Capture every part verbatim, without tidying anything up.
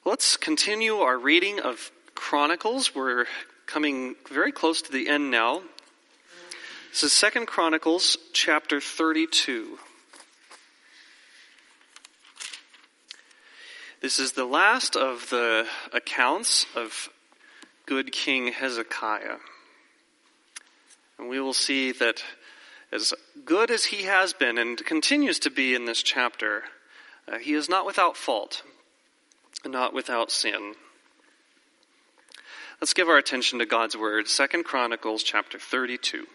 Let's continue our reading of Chronicles. We're coming very close to the end now. This is Second Chronicles chapter thirty-two. This is the last of the accounts of good King Hezekiah. And we will see that as good as he has been and continues to be in this chapter, uh, he is not without fault, not without sin. Let's give our attention to God's word, Second Chronicles chapter thirty-two.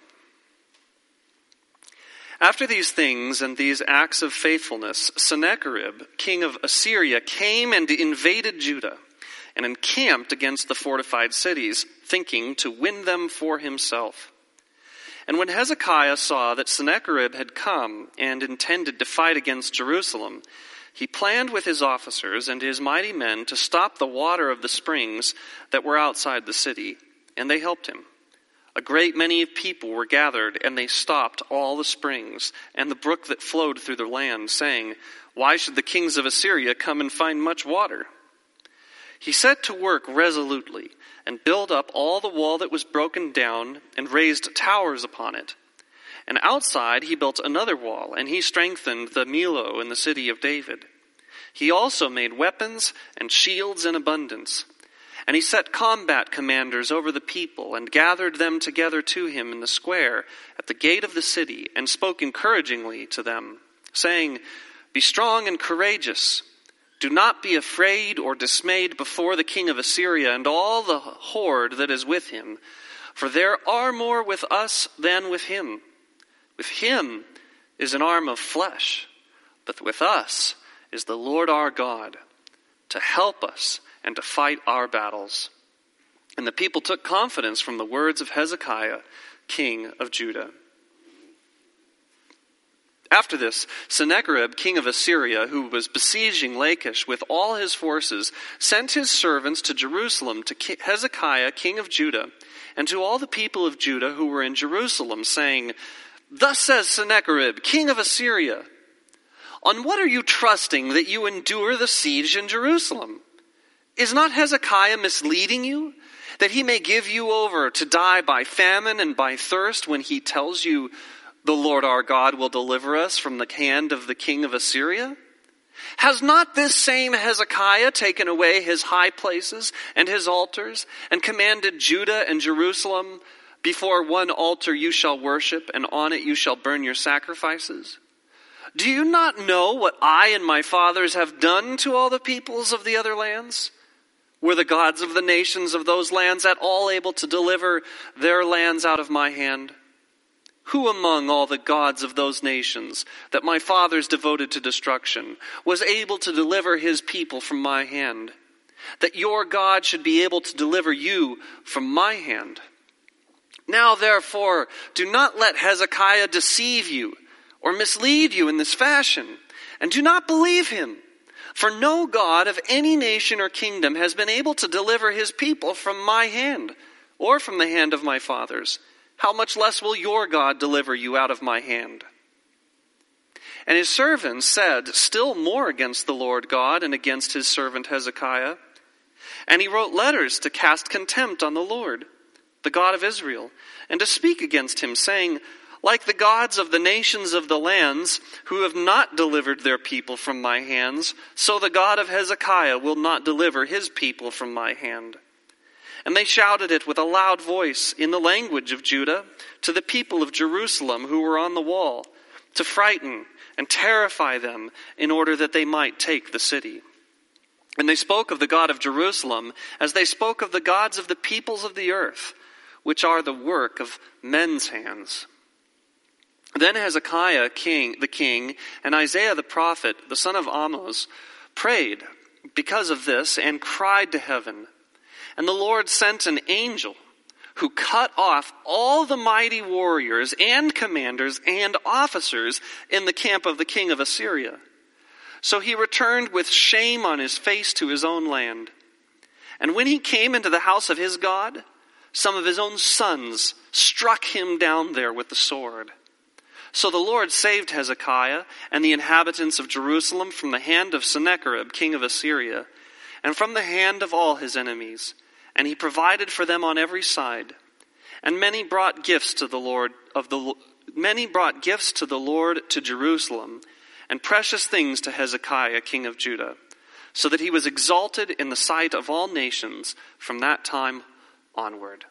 After these things and these acts of faithfulness, Sennacherib, king of Assyria, came and invaded Judah and encamped against the fortified cities, thinking to win them for himself. And when Hezekiah saw that Sennacherib had come and intended to fight against Jerusalem, he planned with his officers and his mighty men to stop the water of the springs that were outside the city, and they helped him. A great many people were gathered, and they stopped all the springs and the brook that flowed through the land, saying, "Why should the kings of Assyria come and find much water?" He set to work resolutely and built up all the wall that was broken down and raised towers upon it. And outside he built another wall, and he strengthened the Millo in the city of David. He also made weapons and shields in abundance. And he set combat commanders over the people and gathered them together to him in the square at the gate of the city and spoke encouragingly to them, saying, "Be strong and courageous. Do not be afraid or dismayed before the king of Assyria and all the horde that is with him, for there are more with us than with him. With him is an arm of flesh, but with us is the Lord our God, to help us and to fight our battles." And the people took confidence from the words of Hezekiah, king of Judah. After this, Sennacherib, king of Assyria, who was besieging Lachish with all his forces, sent his servants to Jerusalem to Hezekiah, king of Judah, and to all the people of Judah who were in Jerusalem, saying, "Thus says Sennacherib, king of Assyria, on what are you trusting that you endure the siege in Jerusalem? Is not Hezekiah misleading you, that he may give you over to die by famine and by thirst when he tells you, 'The Lord our God will deliver us from the hand of the king of Assyria'? Has not this same Hezekiah taken away his high places and his altars, and commanded Judah and Jerusalem, 'Before one altar you shall worship, and on it you shall burn your sacrifices'? Do you not know what I and my fathers have done to all the peoples of the other lands? Were the gods of the nations of those lands at all able to deliver their lands out of my hand? Who among all the gods of those nations that my fathers devoted to destruction was able to deliver his people from my hand, that your God should be able to deliver you from my hand? Now therefore, do not let Hezekiah deceive you or mislead you in this fashion, and do not believe him. For no God of any nation or kingdom has been able to deliver his people from my hand, or from the hand of my fathers. How much less will your God deliver you out of my hand?" And his servants said still more against the Lord God and against his servant Hezekiah. And he wrote letters to cast contempt on the Lord, the God of Israel, and to speak against him, saying, "Like the gods of the nations of the lands, who have not delivered their people from my hands, so the God of Hezekiah will not deliver his people from my hand." And they shouted it with a loud voice in the language of Judah to the people of Jerusalem who were on the wall, to frighten and terrify them in order that they might take the city. And they spoke of the God of Jerusalem as they spoke of the gods of the peoples of the earth, which are the work of men's hands. Then Hezekiah king, the king, and Isaiah the prophet, the son of Amoz, prayed because of this and cried to heaven. And the Lord sent an angel who cut off all the mighty warriors and commanders and officers in the camp of the king of Assyria. So he returned with shame on his face to his own land. And when he came into the house of his God, some of his own sons struck him down there with the sword. So the Lord saved Hezekiah and the inhabitants of Jerusalem from the hand of Sennacherib, king of Assyria. and from the hand of all his enemies, and he provided for them on every side. And many brought gifts to the Lord of the many brought gifts to the Lord to Jerusalem, and precious things to Hezekiah, king of Judah, so that he was exalted in the sight of all nations from that time onward.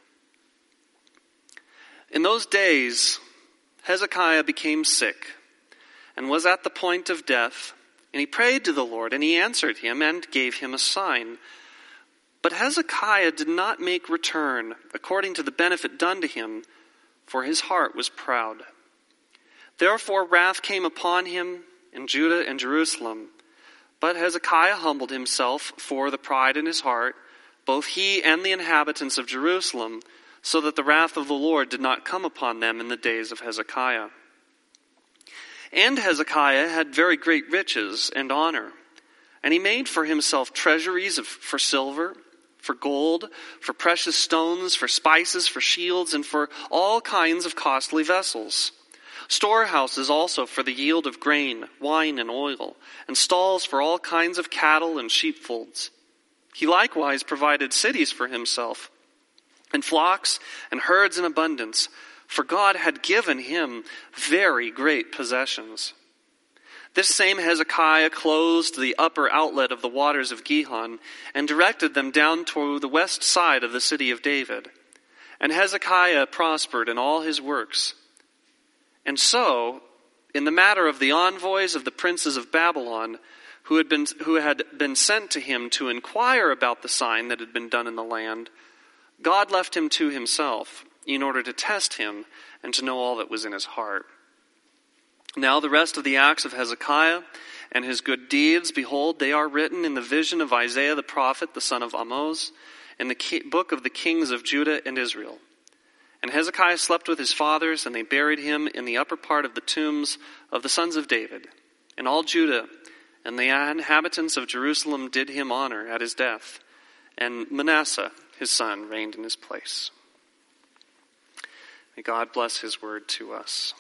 In those days, Hezekiah became sick and was at the point of death, and he prayed to the Lord, and he answered him and gave him a sign. But Hezekiah did not make return according to the benefit done to him, for his heart was proud. Therefore wrath came upon him in Judah and Jerusalem. But Hezekiah humbled himself for the pride in his heart, both he and the inhabitants of Jerusalem, so that the wrath of the Lord did not come upon them in the days of Hezekiah. And Hezekiah had very great riches and honor, and he made for himself treasuries of, for silver, for gold, for precious stones, for spices, for shields, and for all kinds of costly vessels. Storehouses also for the yield of grain, wine, and oil, and stalls for all kinds of cattle and sheepfolds. He likewise provided cities for himself, and flocks and herds in abundance, for God had given him very great possessions. This same Hezekiah closed the upper outlet of the waters of Gihon and directed them down to the west side of the city of David. And Hezekiah prospered in all his works. And so, in the matter of the envoys of the princes of Babylon, who had been, who had been sent to him to inquire about the sign that had been done in the land, God left him to himself in order to test him and to know all that was in his heart. Now the rest of the acts of Hezekiah and his good deeds, behold, they are written in the vision of Isaiah the prophet, the son of Amoz, in the book of the kings of Judah and Israel. And Hezekiah slept with his fathers, and they buried him in the upper part of the tombs of the sons of David. And all Judah and the inhabitants of Jerusalem did him honor at his death. And Manasseh, his son, reigned in his place. May God bless his word to us.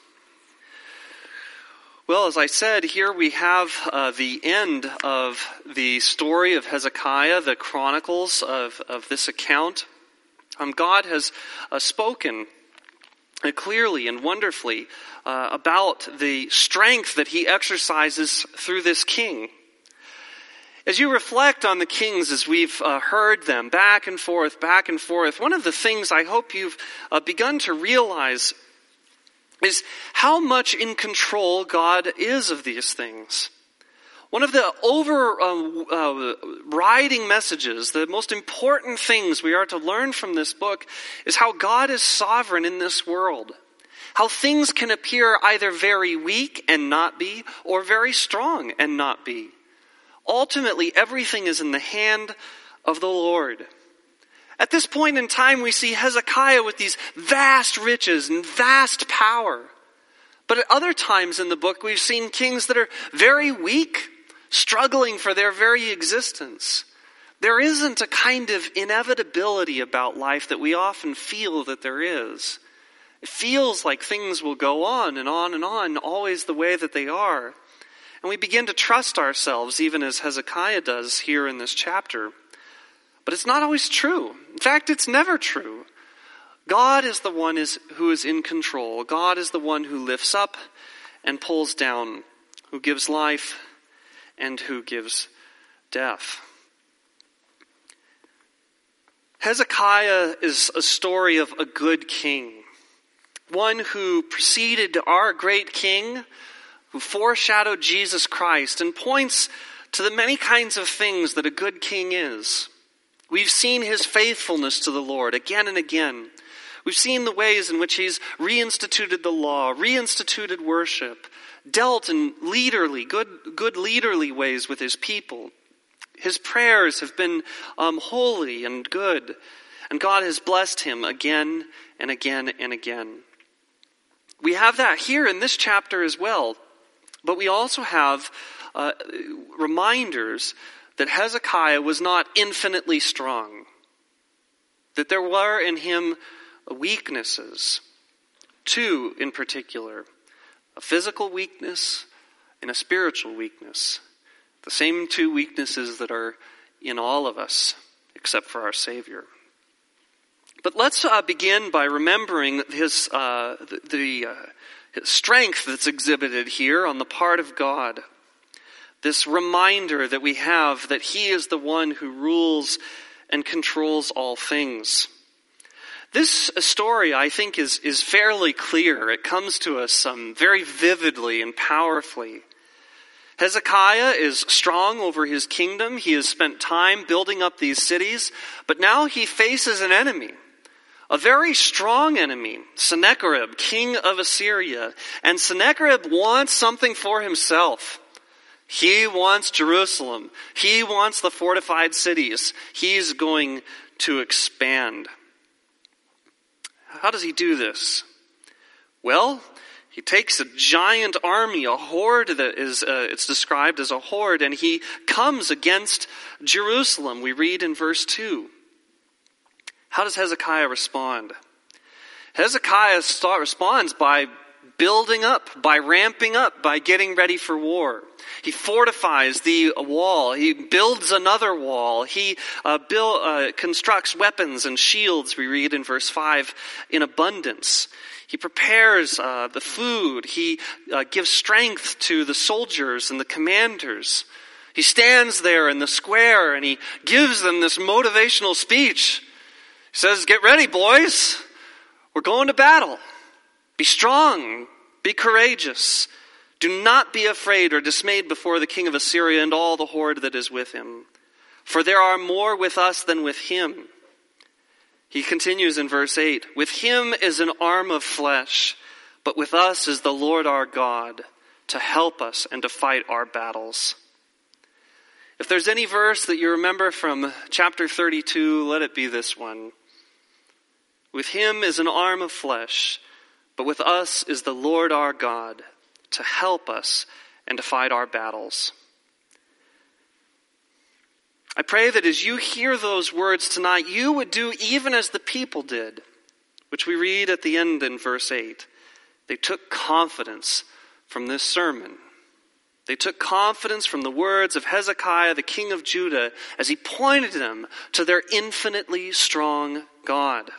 Well, as I said, here we have uh, the end of the story of Hezekiah, the chronicles of, of this account. Um, God has uh, spoken uh, clearly and wonderfully uh, about the strength that he exercises through this king. As you reflect on the kings as we've uh, heard them back and forth, back and forth, one of the things I hope you've uh, begun to realize is how much in control God is of these things. One of the overriding uh, uh, messages, the most important things we are to learn from this book is how God is sovereign in this world. How things can appear either very weak and not be, or very strong and not be. Ultimately, everything is in the hand of the Lord. At this point in time, we see Hezekiah with these vast riches and vast power. But at other times in the book, we've seen kings that are very weak, struggling for their very existence. There isn't a kind of inevitability about life that we often feel that there is. It feels like things will go on and on and on, always the way that they are. And we begin to trust ourselves, even as Hezekiah does here in this chapter. But it's not always true. In fact, it's never true. God is the one is, who is in control. God is the one who lifts up and pulls down, who gives life and who gives death. Hezekiah is a story of a good king. One who preceded our great king, who foreshadowed Jesus Christ and points to the many kinds of things that a good king is. We've seen his faithfulness to the Lord again and again. We've seen the ways in which he's reinstituted the law, reinstituted worship, dealt in leaderly, good, good leaderly ways with his people. His prayers have been um, holy and good, and God has blessed him again and again and again. We have that here in this chapter as well, but we also have uh, reminders that Hezekiah was not infinitely strong, that there were in him weaknesses, two in particular, a physical weakness and a spiritual weakness, the same two weaknesses that are in all of us, except for our Savior. But let's uh, begin by remembering his, uh, the, the uh, his strength that's exhibited here on the part of God. This reminder that we have that he is the one who rules and controls all things. This story, I think, is, is fairly clear. It comes to us um, very vividly and powerfully. Hezekiah is strong over his kingdom. He has spent time building up these cities, but now he faces an enemy. A very strong enemy, Sennacherib, king of Assyria. And Sennacherib wants something for himself. He wants Jerusalem. He wants the fortified cities. He's going to expand. How does he do this? Well, he takes a giant army, a horde that is, uh, it's described as a horde, and he comes against Jerusalem. We read in verse two. How does Hezekiah respond? Hezekiah start, responds by building up, by ramping up, by getting ready for war. He fortifies the wall. He builds another wall. He uh, build, uh, constructs weapons and shields, we read in verse five, in abundance. He prepares uh, the food. He uh, gives strength to the soldiers and the commanders. He stands there in the square and he gives them this motivational speech. He says, "Get ready, boys. We're going to battle. Be strong. Be courageous. Do not be afraid or dismayed before the king of Assyria and all the horde that is with him. For there are more with us than with him." He continues in verse eight, "With him is an arm of flesh, but with us is the Lord our God to help us and to fight our battles." If there's any verse that you remember from chapter thirty-two, let it be this one. With him is an arm of flesh, but with us is the Lord our God to help us and to fight our battles. I pray that as you hear those words tonight, you would do even as the people did, which we read at the end in verse eight. They took confidence from this sermon. They took confidence from the words of Hezekiah, the king of Judah, as he pointed them to their infinitely strong God.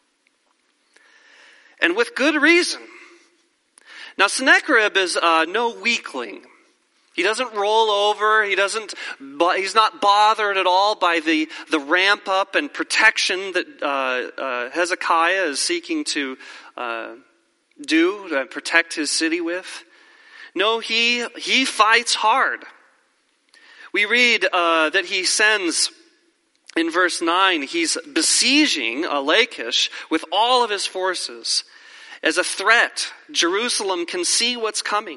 And with good reason. Now, Sennacherib is uh, no weakling. He doesn't roll over. He doesn't. He's not bothered at all by the, the ramp up and protection that uh, uh, Hezekiah is seeking to uh, do to protect his city with. No, he he fights hard. We read uh, that he sends. In verse nine, he's besieging uh, Lachish with all of his forces. As a threat, Jerusalem can see what's coming.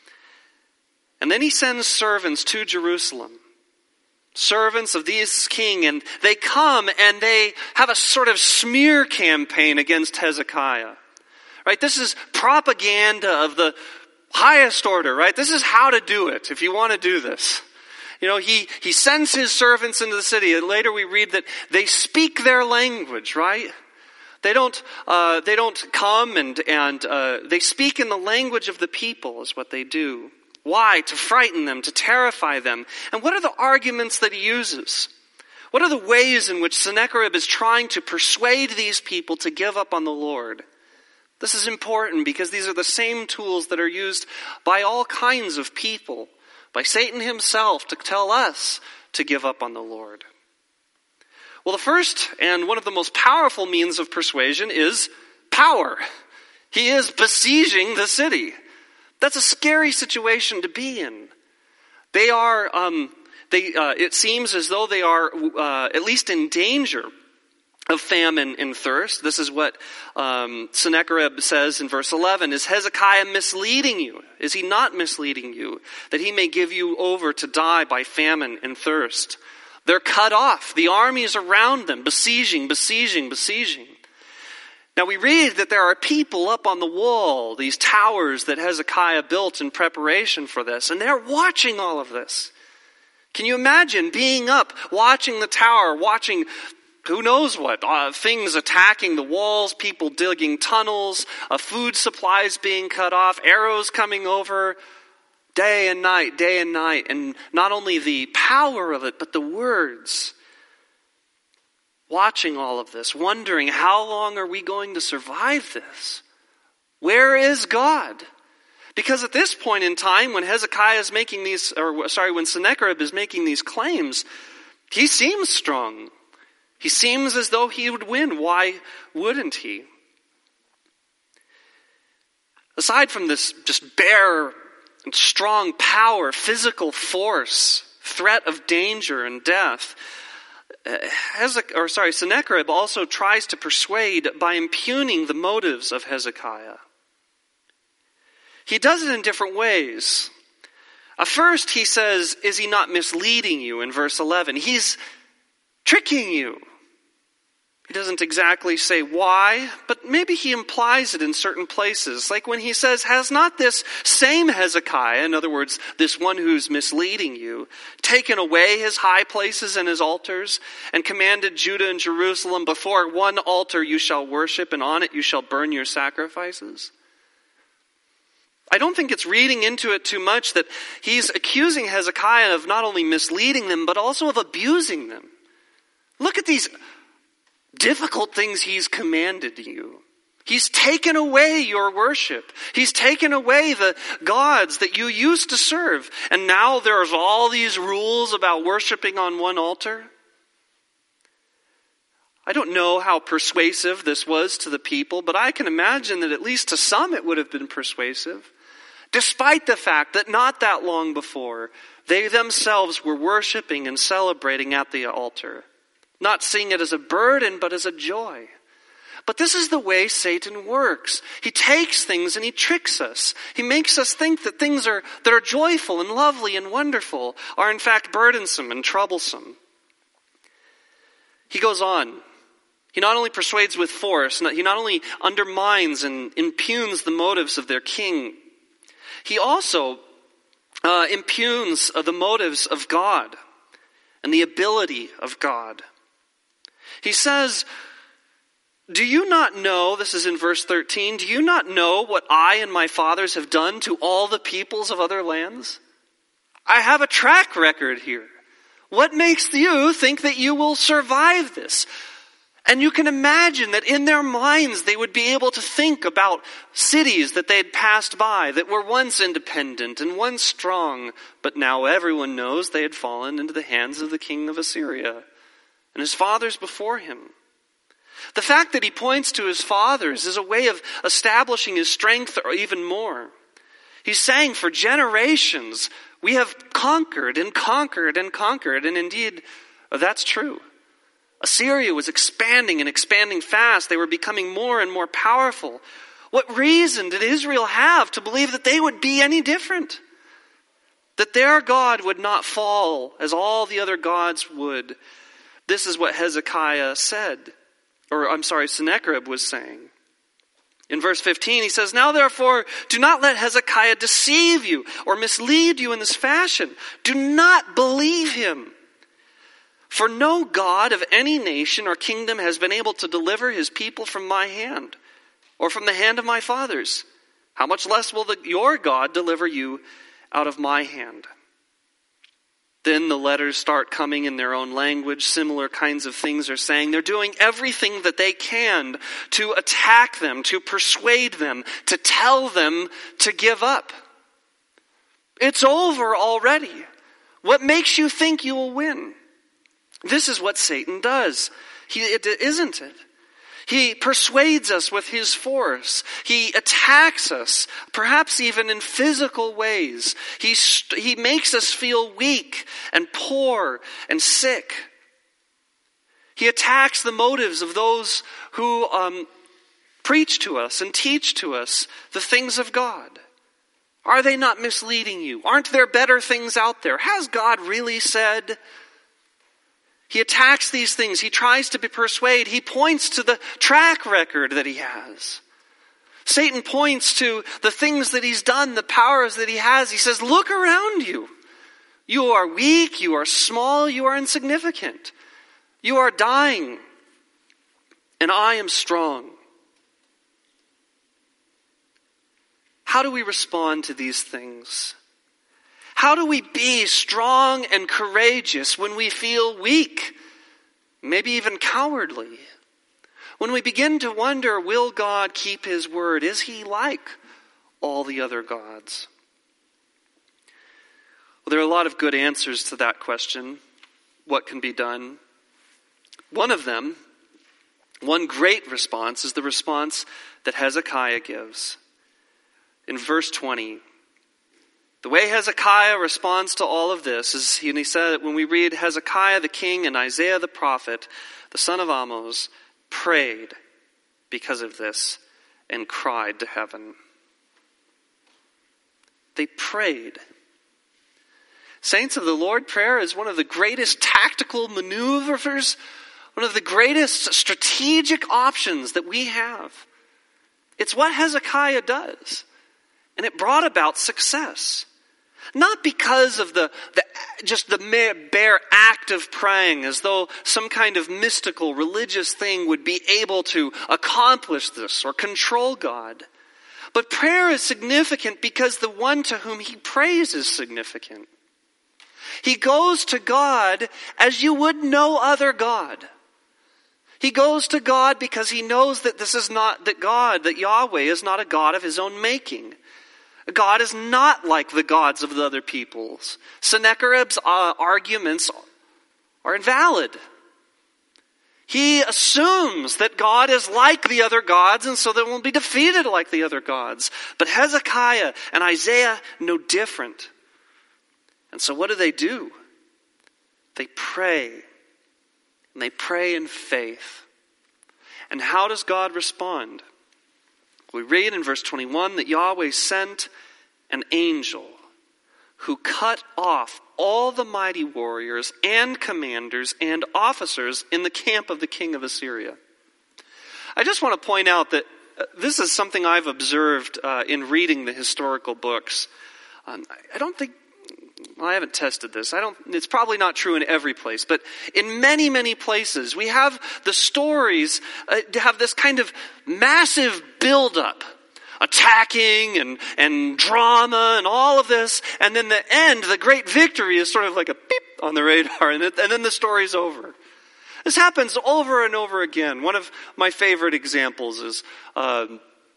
And then he sends servants to Jerusalem. Servants of this king, and they come and they have a sort of smear campaign against Hezekiah. Right? This is propaganda of the highest order, right? This is how to do it if you want to do this. You know, he, he sends his servants into the city. And later we read that they speak their language, right? They don't, uh, they don't come and, and uh, they speak in the language of the people is what they do. Why? To frighten them, to terrify them. And what are the arguments that he uses? What are the ways in which Sennacherib is trying to persuade these people to give up on the Lord? This is important because these are the same tools that are used by all kinds of people. By Satan himself to tell us to give up on the Lord. Well, the first and one of the most powerful means of persuasion is power. He is besieging the city. That's a scary situation to be in. They are, um, they. Uh, it seems as though they are uh, at least in danger of famine and thirst. This is what um, Sennacherib says in verse eleven. Is Hezekiah misleading you? Is he not misleading you? That he may give you over to die by famine and thirst. They're cut off. The army is around them, besieging, besieging, besieging. Now we read that there are people up on the wall, these towers that Hezekiah built in preparation for this, and they're watching all of this. Can you imagine being up, watching the tower, watching who knows what, uh, things attacking the walls, people digging tunnels, uh, food supplies being cut off, arrows coming over. Day and night, day and night. And not only the power of it, but the words. Watching all of this, wondering, how long are we going to survive this? Where is God? Because at this point in time, when Hezekiah is making these, or sorry, when Sennacherib is making these claims, he seems strong. He seems as though he would win. Why wouldn't he? Aside from this just bare and strong power, physical force, threat of danger and death, Hezekiah, or sorry, Sennacherib also tries to persuade by impugning the motives of Hezekiah. He does it in different ways. Uh, first, he says, is he not misleading you in verse eleven? He's tricking you. He doesn't exactly say why, but maybe he implies it in certain places. Like when he says, has not this same Hezekiah, in other words, this one who's misleading you, taken away his high places and his altars, and commanded Judah and Jerusalem, before one altar you shall worship, and on it you shall burn your sacrifices? I don't think it's reading into it too much that he's accusing Hezekiah of not only misleading them, but also of abusing them. Look at these difficult things he's commanded you. He's taken away your worship. He's taken away the gods that you used to serve. And now there's all these rules about worshiping on one altar. I don't know how persuasive this was to the people, but I can imagine that at least to some it would have been persuasive. Despite the fact that not that long before, they themselves were worshiping and celebrating at the altar. Not seeing it as a burden, but as a joy. But this is the way Satan works. He takes things and he tricks us. He makes us think that things are, that are joyful and lovely and wonderful are in fact burdensome and troublesome. He goes on. He not only persuades with force, he not only undermines and impugns the motives of their king, he also uh, impugns uh, the motives of God and the ability of God. He says, do you not know, this is in verse thirteen, do you not know what I and my fathers have done to all the peoples of other lands? I have a track record here. What makes you think that you will survive this? And you can imagine that in their minds they would be able to think about cities that they had passed by that were once independent and once strong, but now everyone knows they had fallen into the hands of the king of Assyria and his fathers before him. The fact that he points to his fathers is a way of establishing his strength even more. He's saying for generations we have conquered and conquered and conquered, and indeed that's true. Assyria was expanding and expanding fast. They were becoming more and more powerful. What reason did Israel have to believe that they would be any different? That their God would not fall as all the other gods would. This is what Hezekiah said. Or, I'm sorry, Sennacherib was saying. In verse fifteen, he says, now therefore, do not let Hezekiah deceive you or mislead you in this fashion. Do not believe him. For no God of any nation or kingdom has been able to deliver his people from my hand, or from the hand of my fathers. How much less will the, your God deliver you out of my hand? Then the letters start coming in their own language. Similar kinds of things are saying. They're doing everything that they can to attack them, to persuade them, to tell them to give up. It's over already. What makes you think you will win? This is what Satan does. He, it, isn't it? He persuades us with his force. He attacks us, perhaps even in physical ways. He, he makes us feel weak and poor and sick. He attacks the motives of those who um, preach to us and teach to us the things of God. Are they not misleading you? Aren't there better things out there? Has God really said? He attacks these things. He tries to persuade. He points to the track record that he has. Satan points to the things that he's done, the powers that he has. He says, look around you. You are weak, you are small, you are insignificant. You are dying, and I am strong. How do we respond to these things? How do we be strong and courageous when we feel weak, maybe even cowardly? When we begin to wonder, will God keep his word? Is he like all the other gods? Well, there are a lot of good answers to that question. What can be done? One of them, one great response, is the response that Hezekiah gives. In verse twenty, the way Hezekiah responds to all of this is, and he said, when we read Hezekiah the king and Isaiah the prophet, the son of Amoz, prayed because of this and cried to heaven. They prayed. Saints of the Lord, prayer is one of the greatest tactical maneuvers, one of the greatest strategic options that we have. It's what Hezekiah does, and it brought about success. Not because of the, the just the mere, bare act of praying, as though some kind of mystical religious thing would be able to accomplish this or control God. But prayer is significant because the one to whom he prays is significant. He goes to God as you would no other God. He goes to God because he knows that this is not, that God, that Yahweh is not a God of his own making. God is not like the gods of the other peoples. Sennacherib's uh, arguments are invalid. He assumes that God is like the other gods, and so they won't be defeated like the other gods. But Hezekiah and Isaiah know different. And so what do they do? They pray. And they pray in faith. And how does God respond? We read in verse twenty-one that Yahweh sent an angel who cut off all the mighty warriors and commanders and officers in the camp of the king of Assyria. I just want to point out that this is something I've observed uh, in reading the historical books. Um, I don't think, well, I haven't tested this. I don't. It's probably not true in every place, but in many, many places, we have the stories uh, have this kind of massive buildup, attacking and and drama and all of this, and then the end, the great victory, is sort of like a beep on the radar, and, it, and then the story's over. This happens over and over again. One of my favorite examples is Uh,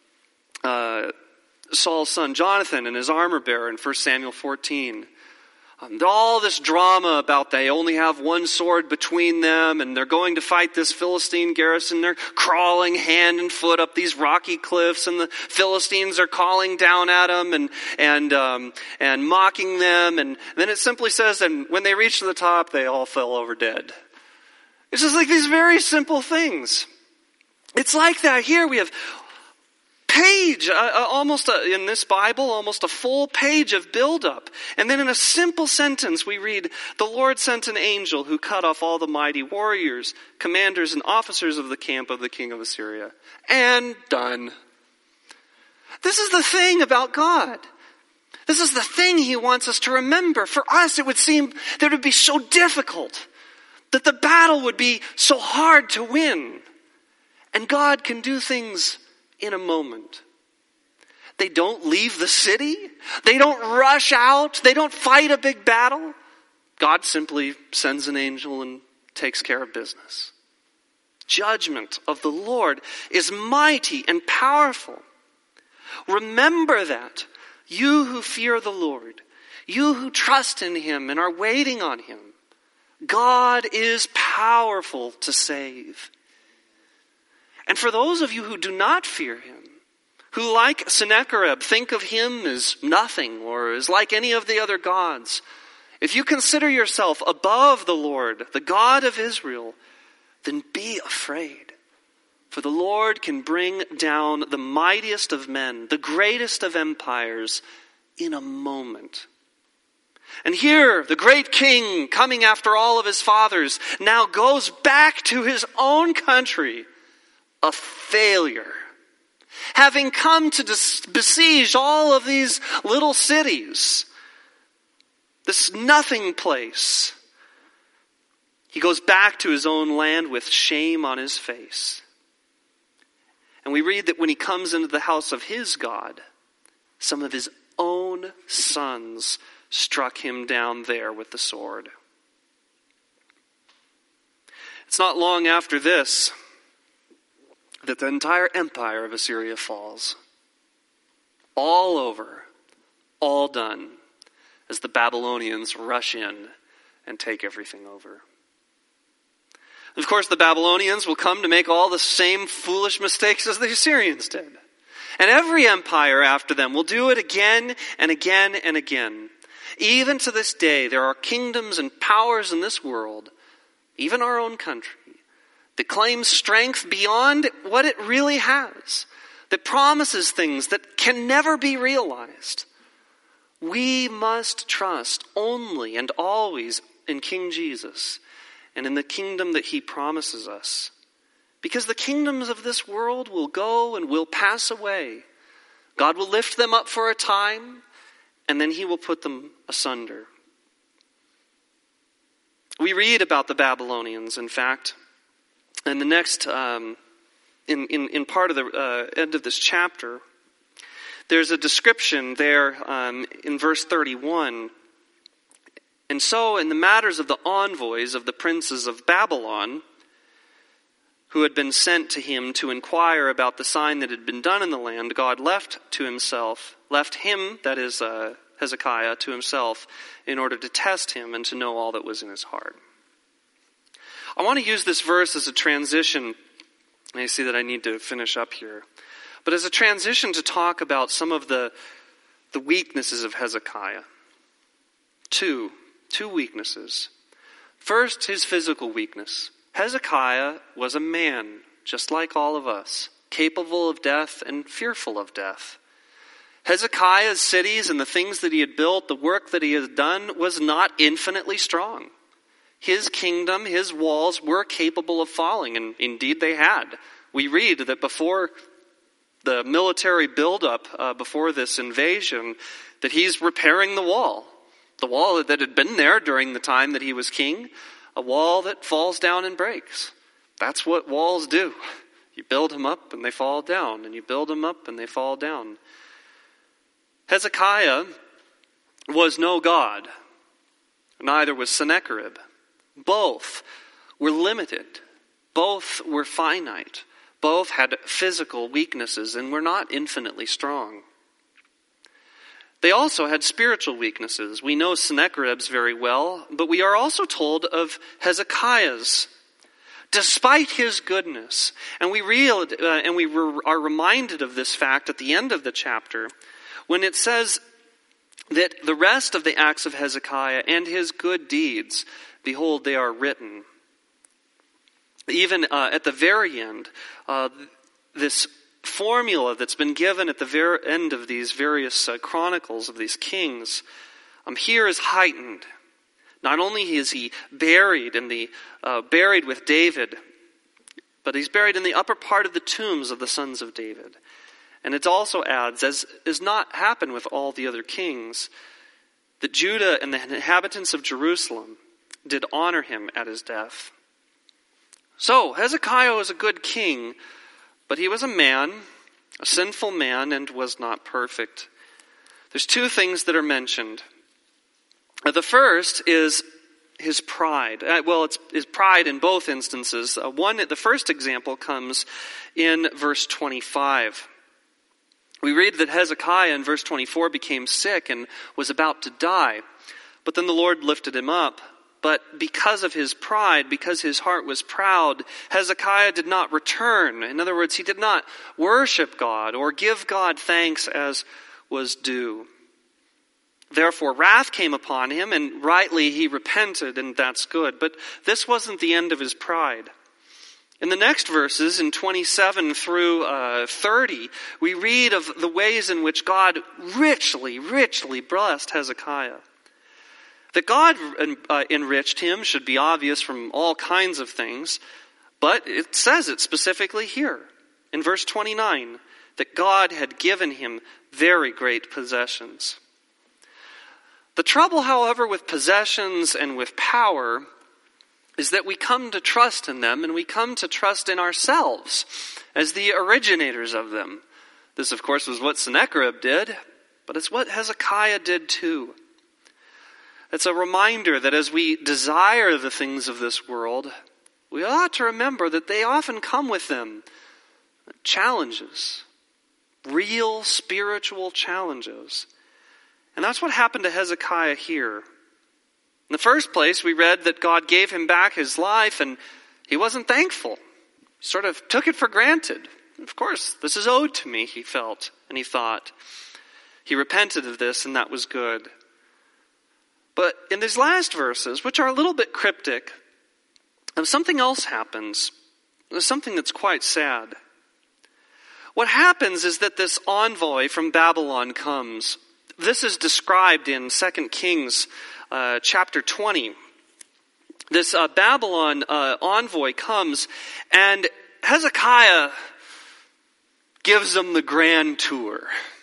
uh, Saul's son Jonathan and his armor bearer in First Samuel fourteen. Um, all this drama about they only have one sword between them, and they're going to fight this Philistine garrison. They're crawling hand and foot up these rocky cliffs, and the Philistines are calling down at them and and um, and mocking them. And then it simply says, and when they reached the top, they all fell over dead. It's just like these very simple things. It's like that here. We have page, uh, almost a, in this Bible, almost a full page of buildup. And then in a simple sentence we read, the Lord sent an angel who cut off all the mighty warriors, commanders, and officers of the camp of the king of Assyria. And done. This is the thing about God. This is the thing he wants us to remember. For us, it would seem that it would be so difficult, that the battle would be so hard to win. And God can do things in a moment. They don't leave the city. They don't rush out. They don't fight a big battle. God simply sends an angel and takes care of business. Judgment of the Lord is mighty and powerful. Remember that, you who fear the Lord, you who trust in him and are waiting on him. God is powerful to save. And for those of you who do not fear him, who like Sennacherib think of him as nothing or as like any of the other gods, if you consider yourself above the Lord, the God of Israel, then be afraid. For the Lord can bring down the mightiest of men, the greatest of empires, in a moment. And here, the great king, coming after all of his fathers, now goes back to his own country, a failure. Having come to dis- besiege all of these little cities, this nothing place, he goes back to his own land with shame on his face. And we read that when he comes into the house of his God, some of his own sons struck him down there with the sword. It's not long after this that the entire empire of Assyria falls. All over, all done, as the Babylonians rush in and take everything over. Of course, the Babylonians will come to make all the same foolish mistakes as the Assyrians did. And every empire after them will do it again and again and again. Even to this day, there are kingdoms and powers in this world, even our own country, that claims strength beyond what it really has, that promises things that can never be realized. We must trust only and always in King Jesus and in the kingdom that he promises us. Because the kingdoms of this world will go and will pass away. God will lift them up for a time, and then he will put them asunder. We read about the Babylonians, in fact, in the next, um, in, in, in part of the uh, end of this chapter. There's a description there um, in verse thirty-one. And so, in the matters of the envoys of the princes of Babylon, who had been sent to him to inquire about the sign that had been done in the land, God left to himself, left him, that is uh, Hezekiah, to himself in order to test him and to know all that was in his heart. I want to use this verse as a transition. And you see that I need to finish up here. But as a transition to talk about some of the, the weaknesses of Hezekiah. Two, two weaknesses. First, his physical weakness. Hezekiah was a man, just like all of us, capable of death and fearful of death. Hezekiah's cities and the things that he had built, the work that he had done, was not infinitely strong. His kingdom, his walls were capable of falling, and indeed they had. We read that before the military buildup, uh, before this invasion, that he's repairing the wall. The wall that had been there during the time that he was king, a wall that falls down and breaks. That's what walls do. You build them up and they fall down, and you build them up and they fall down. Hezekiah was no god. Neither was Sennacherib. Both were limited. Both were finite. Both had physical weaknesses and were not infinitely strong. They also had spiritual weaknesses. We know Sennacherib's very well, but we are also told of Hezekiah's. Despite his goodness, and we read, uh, and we re- are reminded of this fact at the end of the chapter, when it says that the rest of the acts of Hezekiah and his good deeds, behold, they are written. Even uh, at the very end, uh, this formula that's been given at the very end of these various uh, chronicles of these kings, um, here is heightened. Not only is he buried in the uh, buried with David, but he's buried in the upper part of the tombs of the sons of David. And it also adds, as is not happened with all the other kings, that Judah and the inhabitants of Jerusalem did honor him at his death. So Hezekiah was a good king, but he was a man, a sinful man, and was not perfect. There's two things that are mentioned. The first is his pride. Well, it's his pride in both instances. Uh, one, the first example comes in verse twenty-five. We read that Hezekiah in verse twenty-four became sick and was about to die. But then the Lord lifted him up. But because of his pride, because his heart was proud, Hezekiah did not return. In other words, he did not worship God or give God thanks as was due. Therefore, wrath came upon him, and rightly he repented, and that's good. But this wasn't the end of his pride. In the next verses, in twenty-seven through uh, thirty, we read of the ways in which God richly, richly blessed Hezekiah. That God uh, enriched him should be obvious from all kinds of things, but it says it specifically here in verse twenty-nine, that God had given him very great possessions. The trouble, however, with possessions and with power is that we come to trust in them, and we come to trust in ourselves as the originators of them. This, of course, was what Sennacherib did, but it's what Hezekiah did too. It's a reminder that as we desire the things of this world, we ought to remember that they often come with them challenges, real spiritual challenges. And that's what happened to Hezekiah here. In the first place, we read that God gave him back his life and he wasn't thankful. He sort of took it for granted. Of course, this is owed to me, he felt, and he thought. He repented of this, and that was good. But in these last verses, which are a little bit cryptic, something else happens. There's something that's quite sad. What happens is that this envoy from Babylon comes. This is described in Second Kings uh, chapter twenty. This uh, Babylon uh, envoy comes, and Hezekiah gives them the grand tour.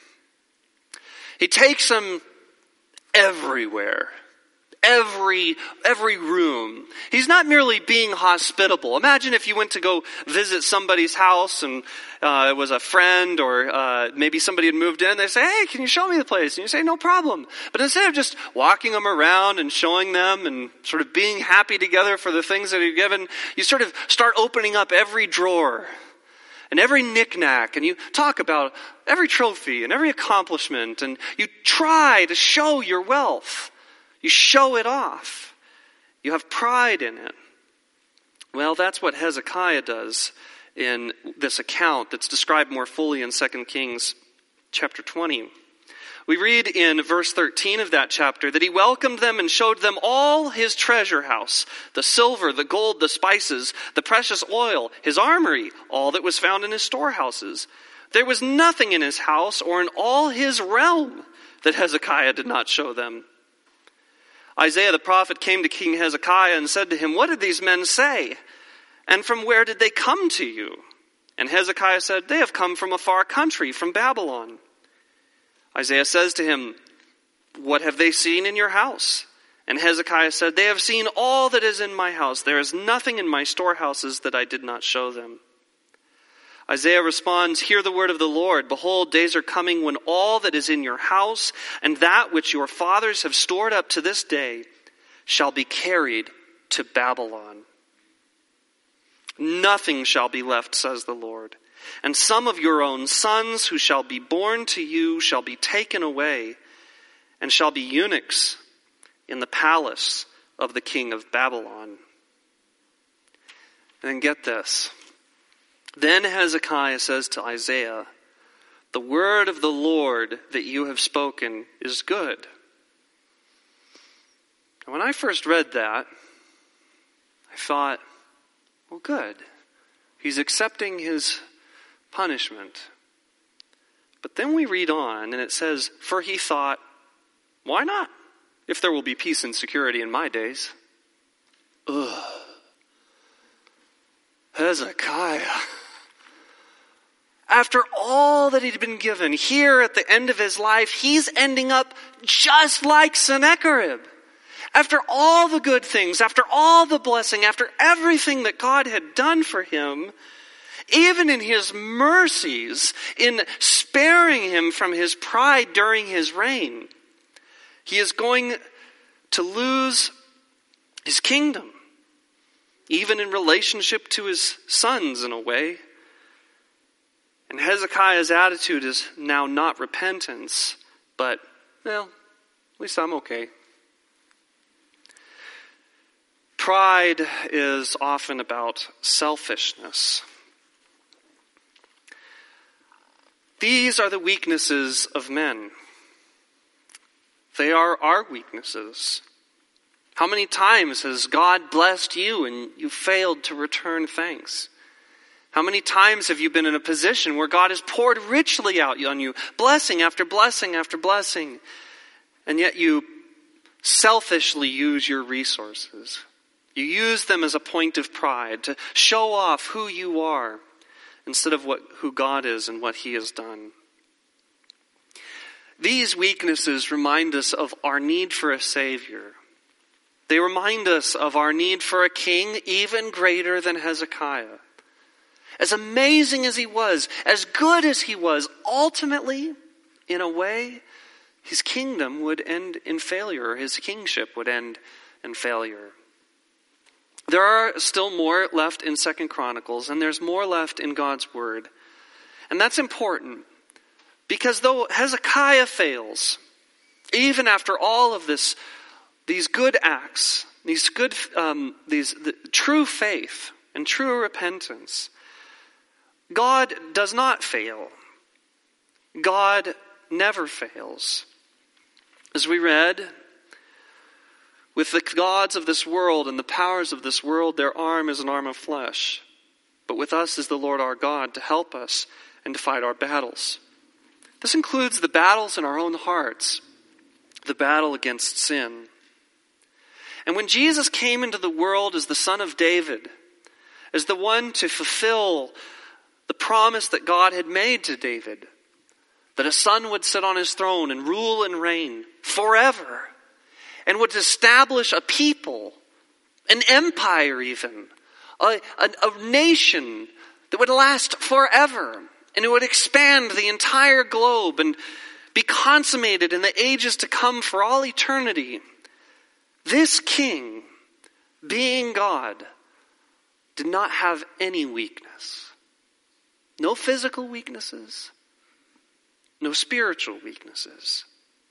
He takes them everywhere. Every, every room. He's not merely being hospitable. Imagine if you went to go visit somebody's house and uh, it was a friend or uh, maybe somebody had moved in. They say, hey, can you show me the place? And you say, no problem. But instead of just walking them around and showing them and sort of being happy together for the things that you've given, you sort of start opening up every drawer and every knick-knack, and you talk about every trophy and every accomplishment, and you try to show your wealth. You show it off. You have pride in it. Well, that's what Hezekiah does in this account that's described more fully in Second Kings chapter twenty. We read in verse thirteen of that chapter that he welcomed them and showed them all his treasure house, the silver, the gold, the spices, the precious oil, his armory, all that was found in his storehouses. There was nothing in his house or in all his realm that Hezekiah did not show them. Isaiah the prophet came to King Hezekiah and said to him, what did these men say? And from where did they come to you? And Hezekiah said, they have come from a far country, from Babylon. Isaiah says to him, what have they seen in your house? And Hezekiah said, they have seen all that is in my house. There is nothing in my storehouses that I did not show them. Isaiah responds, hear the word of the Lord. Behold, days are coming when all that is in your house and that which your fathers have stored up to this day shall be carried to Babylon. Nothing shall be left, says the Lord. And some of your own sons who shall be born to you shall be taken away and shall be eunuchs in the palace of the king of Babylon. And then get this. Then Hezekiah says to Isaiah, the word of the Lord that you have spoken is good. And when I first read that, I thought, well, good. He's accepting his punishment. But then we read on and it says, for he thought, why not? If there will be peace and security in my days. Ugh. Hezekiah. After all that he'd been given, here at the end of his life, he's ending up just like Sennacherib. After all the good things, after all the blessing, after everything that God had done for him, even in his mercies, in sparing him from his pride during his reign, he is going to lose his kingdom, even in relationship to his sons in a way. And Hezekiah's attitude is now not repentance, but, well, at least I'm okay. Pride is often about selfishness. These are the weaknesses of men. They are our weaknesses. How many times has God blessed you and you failed to return thanks? How many times have you been in a position where God has poured richly out on you, blessing after blessing after blessing, and yet you selfishly use your resources? You use them as a point of pride to show off who you are instead of what who God is and what he has done. These weaknesses remind us of our need for a Savior. They remind us of our need for a king even greater than Hezekiah. As amazing as he was, as good as he was, ultimately, in a way, his kingdom would end in failure, or his kingship would end in failure. There are still more left in Second Chronicles, and there's more left in God's word. And that's important, because though Hezekiah fails, even after all of this, these good acts, these good, um, these the, true faith and true repentance, God does not fail. God never fails. As we read, with the gods of this world and the powers of this world, their arm is an arm of flesh. But with us is the Lord our God to help us and to fight our battles. This includes the battles in our own hearts, the battle against sin. And when Jesus came into the world as the Son of David, as the one to fulfill the promise that God had made to David, that a son would sit on his throne and rule and reign forever, and would establish a people, an empire even, a, a, a nation that would last forever, and it would expand the entire globe and be consummated in the ages to come for all eternity. This king, being God, did not have any weakness. No physical weaknesses, no spiritual weaknesses.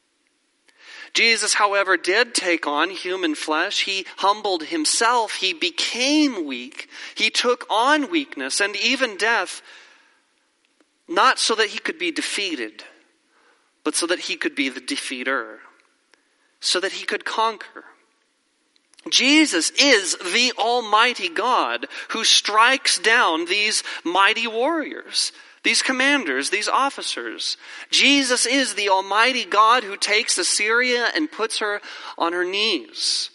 Jesus, however, did take on human flesh. He humbled himself. He became weak. He took on weakness and even death, not so that he could be defeated, but so that he could be the defeater, so that he could conquer. Jesus is the Almighty God who strikes down these mighty warriors, these commanders, these officers. Jesus is the Almighty God who takes Assyria and puts her on her knees.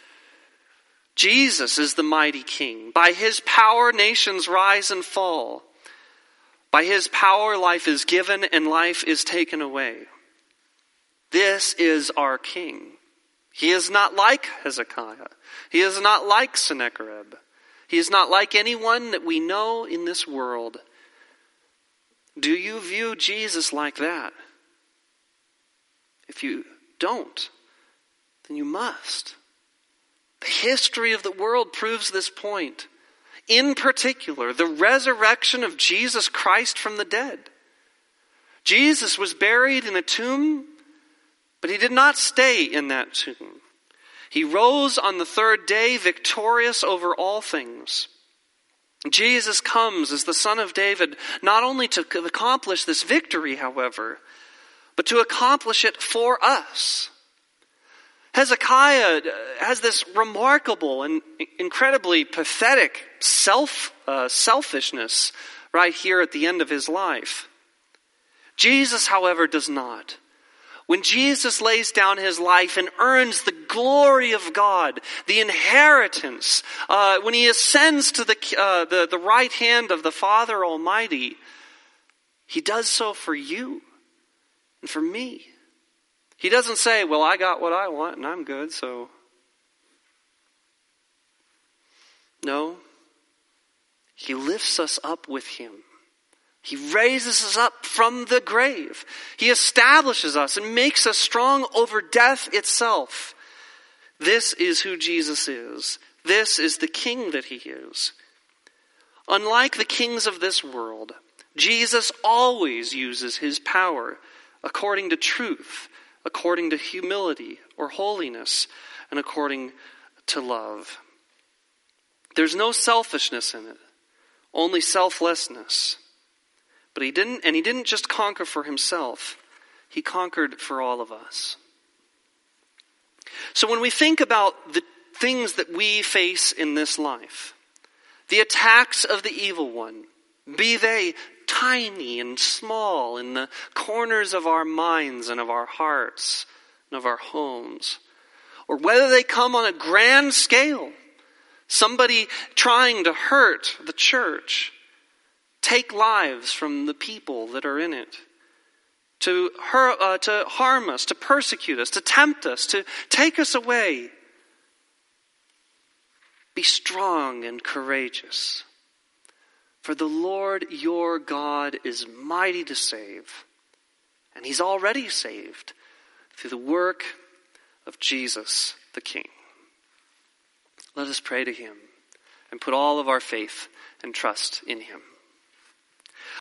Jesus is the mighty King. By his power, nations rise and fall. By his power, life is given and life is taken away. This is our King. He is not like Hezekiah. He is not like Sennacherib. He is not like anyone that we know in this world. Do you view Jesus like that? If you don't, then you must. The history of the world proves this point. In particular, the resurrection of Jesus Christ from the dead. Jesus was buried in a tomb, but he did not stay in that tomb. He rose on the third day victorious over all things. Jesus comes as the Son of David, not only to accomplish this victory, however, but to accomplish it for us. Hezekiah has this remarkable and incredibly pathetic self uh, selfishness right here at the end of his life. Jesus, however, does not. When Jesus lays down his life and earns the glory of God, the inheritance, uh, when he ascends to the, uh, the, the right hand of the Father Almighty, he does so for you and for me. He doesn't say, well, I got what I want and I'm good, so. No. He lifts us up with him. He raises us up from the grave. He establishes us and makes us strong over death itself. This is who Jesus is. This is the King that he is. Unlike the kings of this world, Jesus always uses his power according to truth, according to humility or holiness, and according to love. There's no selfishness in it, only selflessness. But he didn't, and he didn't just conquer for himself. He conquered for all of us. So when we think about the things that we face in this life, the attacks of the evil one, be they tiny and small in the corners of our minds and of our hearts and of our homes, or whether they come on a grand scale, somebody trying to hurt the church, take lives from the people that are in it, to, hurt, uh, to harm us, to persecute us, to tempt us, to take us away. Be strong and courageous, for the Lord your God is mighty to save, and he's already saved through the work of Jesus the King. Let us pray to him and put all of our faith and trust in him.